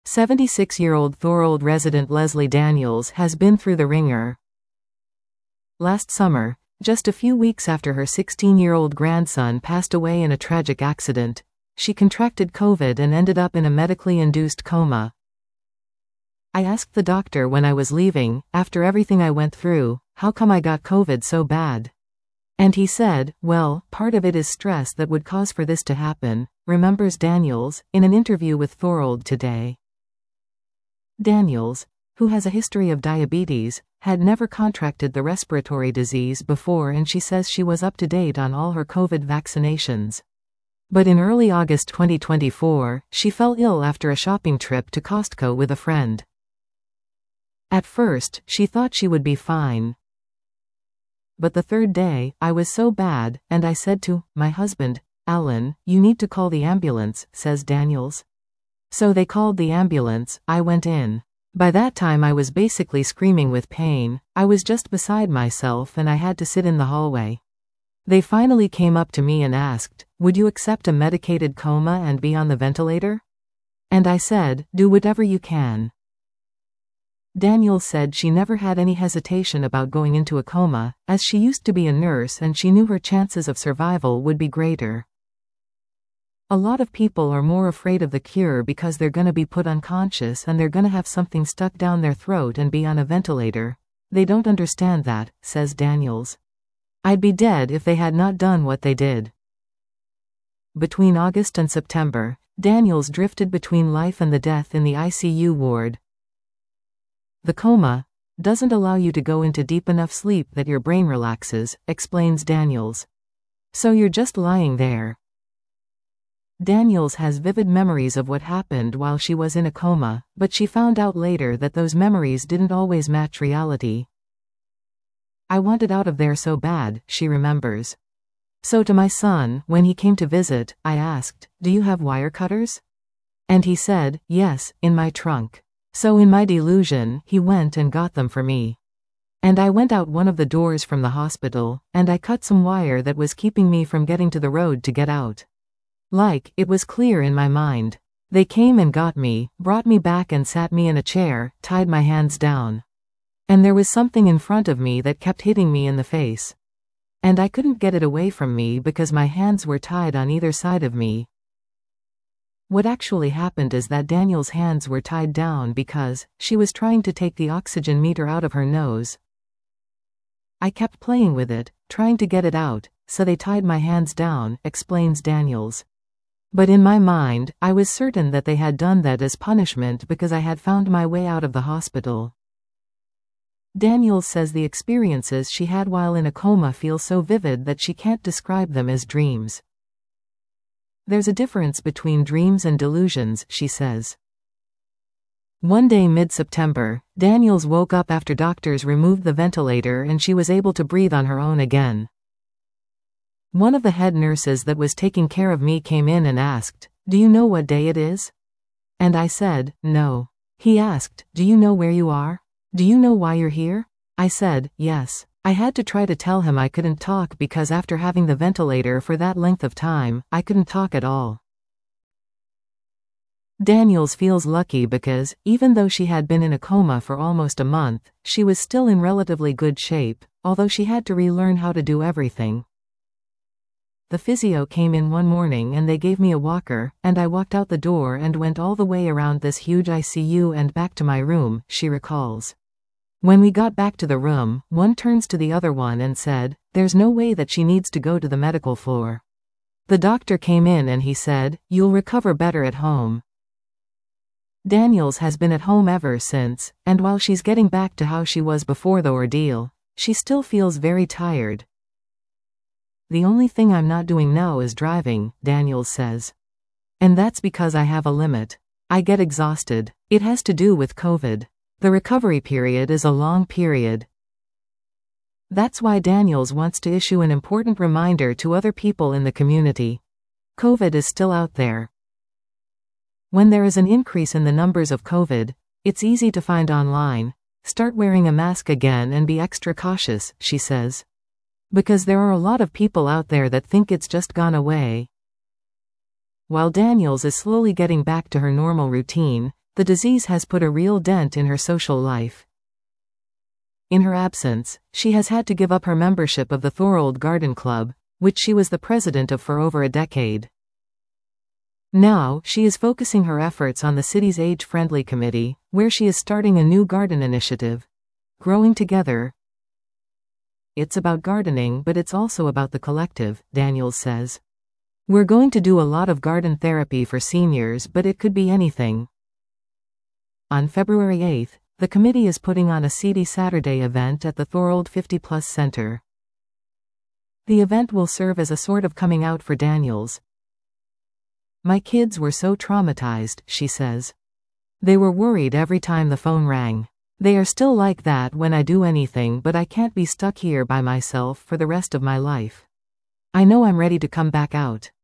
76-year-old Thorold resident Leslie Daniels has been through the ringer. Last summer, just a few weeks after her 16-year-old grandson passed away in a tragic accident, she contracted COVID and ended up in a medically induced coma. I asked the doctor when I was leaving, after everything I went through, how come I got COVID so bad? And he said, well, part of it is stress that would cause for this to happen, remembers Daniels, in an interview with Thorold Today. Daniels, who has a history of diabetes, had never contracted the respiratory disease before, and she says she was up to date on all her COVID vaccinations. But in early August 2024, she fell ill after a shopping trip to Costco with a friend. At first, she thought she would be fine. But the third day, I was so bad, and I said to my husband, Alan, you need to call the ambulance, says Daniels. So they called the ambulance, I went in. By that time I was basically screaming with pain, I was just beside myself and I had to sit in the hallway. They finally came up to me and asked, would you accept a medicated coma and be on the ventilator? And I said, do whatever you can. Daniels said she never had any hesitation about going into a coma, as she used to be a nurse and she knew her chances of survival would be greater. A lot of people are more afraid of the cure because they're gonna be put unconscious and they're gonna have something stuck down their throat and be on a ventilator. They don't understand that, says Daniels. I'd be dead if they had not done what they did. Between August and September, Daniels drifted between life and the death in the ICU ward. The coma doesn't allow you to go into deep enough sleep that your brain relaxes, explains Daniels. So you're just lying there. Daniels has vivid memories of what happened while she was in a coma, but she found out later that those memories didn't always match reality. I wanted out of there so bad, she remembers. So to my son, when he came to visit, I asked, do you have wire cutters? And he said, yes, in my trunk. So in my delusion, he went and got them for me. And I went out one of the doors from the hospital, and I cut some wire that was keeping me from getting to the road to get out. Like, it was clear in my mind. They came and got me, brought me back and sat me in a chair, tied my hands down. And there was something in front of me that kept hitting me in the face. And I couldn't get it away from me because my hands were tied on either side of me. What actually happened is that Daniel's hands were tied down because she was trying to take the oxygen meter out of her nose. I kept playing with it, trying to get it out, so they tied my hands down, explains Daniels. But in my mind, I was certain that they had done that as punishment because I had found my way out of the hospital. Daniels says the experiences she had while in a coma feel so vivid that she can't describe them as dreams. There's a difference between dreams and delusions, she says. One day mid-September, Daniels woke up after doctors removed the ventilator and she was able to breathe on her own again. One of the head nurses that was taking care of me came in and asked, do you know what day it is? And I said, no. He asked, do you know where you are? Do you know why you're here? I said, yes. I had to try to tell him I couldn't talk because after having the ventilator for that length of time, I couldn't talk at all. Daniels feels lucky because, even though she had been in a coma for almost a month, she was still in relatively good shape, although she had to relearn how to do everything. The physio came in one morning and they gave me a walker, and I walked out the door and went all the way around this huge ICU and back to my room, she recalls. When we got back to the room, one turns to the other one and said, there's no way that she needs to go to the medical floor. The doctor came in and he said, you'll recover better at home. Daniels has been at home ever since, and while she's getting back to how she was before the ordeal, she still feels very tired. The only thing I'm not doing now is driving, Daniels says. And that's because I have a limit. I get exhausted. It has to do with COVID. The recovery period is a long period. That's why Daniels wants to issue an important reminder to other people in the community. COVID is still out there. When there is an increase in the numbers of COVID, it's easy to find online. Start wearing a mask again and be extra cautious, she says. Because there are a lot of people out there that think it's just gone away. While Daniels is slowly getting back to her normal routine, The disease has put a real dent in her social life. In her absence, she has had to give up her membership of the Thorold Garden Club, which she was the president of for over a decade. Now, she is focusing her efforts on the city's age-friendly committee, where she is starting a new garden initiative. Growing Together. It's about gardening, but it's also about the collective, Daniels says. We're going to do a lot of garden therapy for seniors, but it could be anything. On February 8, the committee is putting on a Seedy Saturday event at the Thorold 50+ Center. The event will serve as a sort of coming out for Daniels. My kids were so traumatized, she says. They were worried every time the phone rang. They are still like that when I do anything, but I can't be stuck here by myself for the rest of my life. I know I'm ready to come back out.